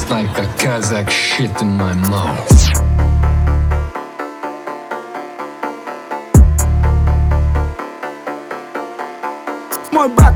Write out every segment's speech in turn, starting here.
Tastes like a Kazakh shit in my mouth. Мой брат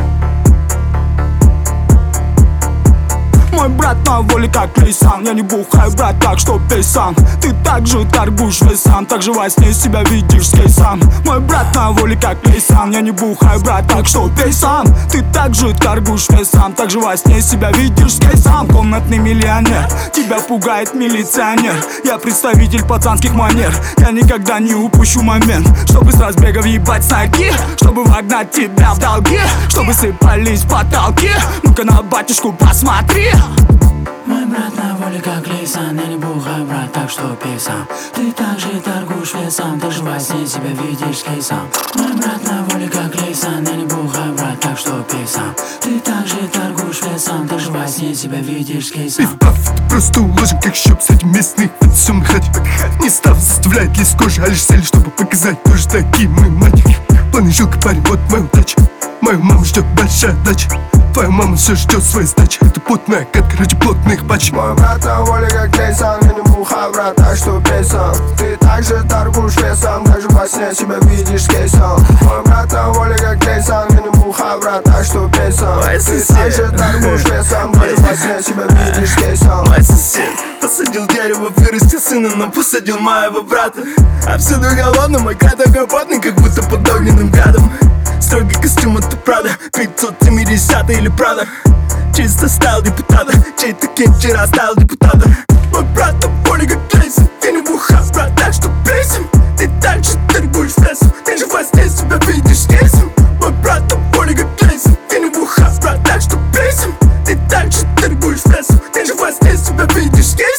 на воле как Лейсан. Я не бухаю, брат, так что пей сам. Ты также торгуешь весам, так же во сне себя видишь с кейсом. Мой брат на воле как Лейсан. Я не бухаю, брат, так что пей сам. Ты также торгуешь весам, так же во сне себя видишь с кейсом. Комнатный миллионер, тебя пугает милиционер. Я представитель пацанских манер. Я никогда не упущу момент, чтобы с разбега въебать с ноги, чтобы вогнать тебя в долги, чтобы сыпались потолки. Ну-ка на батюшку посмотри. Мой брат на воле как Лейсан. Я не бухаю, брат, так что пей сам. Ты также торгуешь весом, ты же во сне себя видишь с кейсом. Мой брат на воле как Лейсан. Я не бухаю, брат, так что пей сам. Ты также торгуешь весом, ты же во сне себя видишь с кейсом. Пиф-паф, ты просто уложен как щеп среди местных подсемных хат. Не став заставлять лезть кожи, а лишь цель, чтобы показать тоже такие мы мальчики. Планы жилка, парень, вот моя удача. Мою маму ждет большая дача. Твоя мама все ждет своей сдачи. Это плотная катка ради плотных пачек. Мой брат на воле как Лейсан. Я не бухаю, брат, так что пей сам. Ты также торгуешь весом, даже во сне себя видишь с кейсом. Мой брат на воле как Лейсан. Я не бухаю, брат, так что пей сам. Ты также торгуешь весом, даже во сне себя видишь с кейсом. Мой сосед посадил дерево, вырастил сына, но посадил моего брата. Абсолютно голодный, мой край такой потный, как будто под огненным гадом. Строгий костюм это Прада, 570 или Прада. Чисто стайл депутата, чей-то кем вчера стал депутата. Мой брат на поле как Лейсан. Я не бухаю, брат, так что плесим. Ты также торгуешь весом, ты же во сне себя видишь с кейсом. Мой брат на поле как Лейсан. Я не бухаю, брат, так что плесим. Ты также торгуешь весом, ты же во сне себя видишь с кейсом.